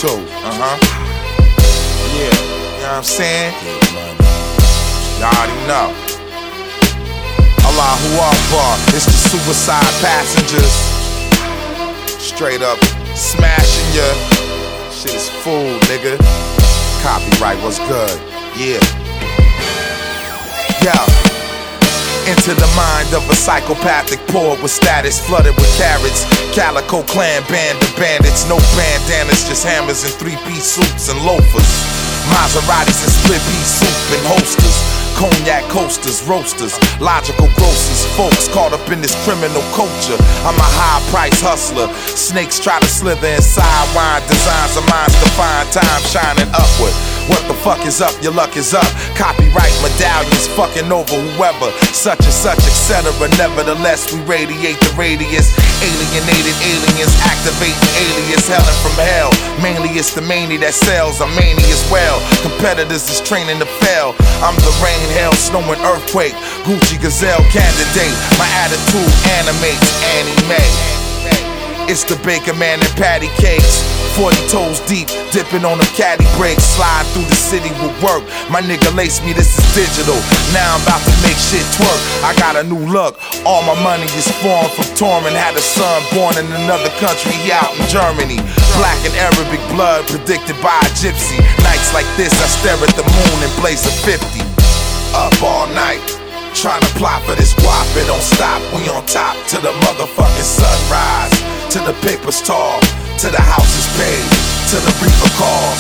too. Yeah, you know what I'm saying? Y'all already know. Allahu Akbar, it's the suicide passengers. Straight up smashing ya. Shit is food, nigga. Copyright, what's good? Yeah. Yo. Into the mind of a psychopathic poor with status flooded with carrots. Calico clan band of bandits, no bandanas, just hammers and three-piece suits and loafers. Maseratis and split-piece soup and holsters. Cognac coasters, roasters, logical grocers, folks caught up in this criminal culture. I'm a high-price hustler. Snakes try to slither inside wine designs of minds to find time shining upward. What the fuck is up? Your luck is up. Copyright medallions fucking over whoever, such and such, etc. Nevertheless, we radiate the radius. Alienated aliens activating alias, hellin' from hell. Mainly it's the mania that sells. I'm mania as well. Competitors is training to fail. I'm the rain, hail, snow, and earthquake. Gucci Gazelle candidate. My attitude animates anime. It's the Baker Man and patty cakes. 40 toes deep, dipping on them caddy brakes. Slide through the city with work. My nigga lace me, this is digital. Now I'm about to make shit twerk. I got a new look. All my money is foreign from Torment. Had a son born in another country, he out in Germany. Black and Arabic blood predicted by a gypsy. Nights like this, I stare at the moon and blaze a 50. Up all night, trying to plot for this guap. It don't stop, we on top till the motherfucking sunrise. Till the paper's tall, till the house is paid, till the reaper calls.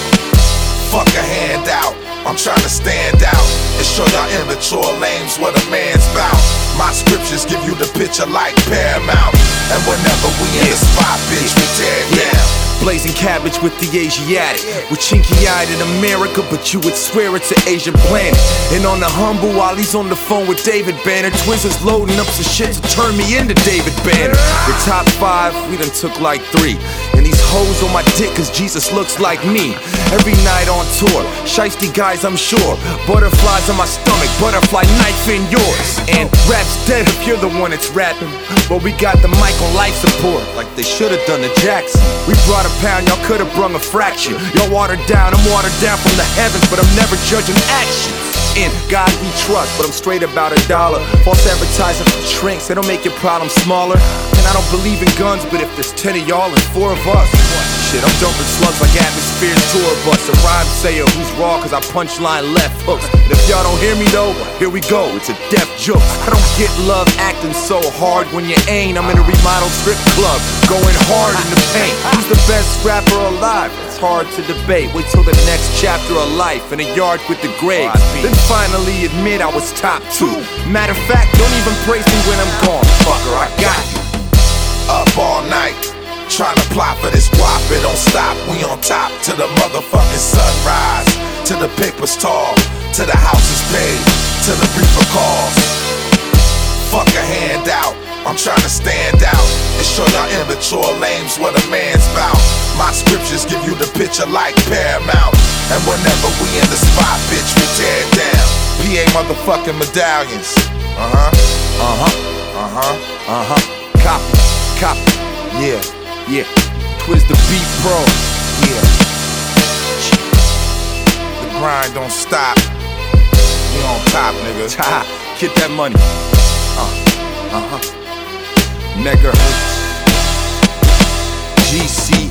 Fuck a handout, I'm trying to stand out and show y'all immature lames what a man's bout. My scriptures give you the picture like Paramount. And whenever we in the spot, bitch, we tear it down. Blazing cabbage with the Asiatic. We're chinky-eyed in America, but you would swear it's an Asian planet. And on the humble, while he's on the phone with David Banner, Twizzler's loading up some shit to turn me into David Banner. The top 5, we done took like 3. And these hoes on my dick, cause Jesus looks like me. Every night on tour, shiesty guys I'm sure. Butterflies on my stomach, butterfly knife in yours. And rap's dead if you're the one that's rapping. But we got the mic on life support, like they should've done to Jackson. We brought a pound, y'all could've brung a fraction. Y'all watered down, I'm watered down from the heavens, but I'm never judging actions. In God we trust, but I'm straight about $1. False advertising for shrinks, they don't make your problem smaller. And I don't believe in guns, but if there's 10 of y'all and 4 of us, shit, I'm dumping slugs like atmosphere's tour bus. A rhyme sayer who's raw cause I punchline left hooks. And if y'all don't hear me though, here we go, it's a deaf joke. I don't get love acting so hard when you ain't. I'm in a remodeled strip club, going hard in the paint. Who's the best rapper alive? It's hard to debate. Wait till the next chapter of life in a yard with the graves. Then finally admit I was top 2. Matter of fact, don't even praise me when I'm gone. Fucker, I got you. Up all night, trying to plot for this guap. It don't stop, we on top till the motherfucking sunrise. Till the paper's tall, till the house is paid, till the reaper calls. Fuck a handout, I'm trying to stand out and show y'all immature lames what a man's bout. My scriptures give you the picture like Paramount. And whenever we in the spot, bitch, we tear it down. PA motherfucking medallions. Copy. Yeah. Twiz the beat pro. Yeah. The grind don't stop. We on top, nigga. Get that money. Megahertz. GC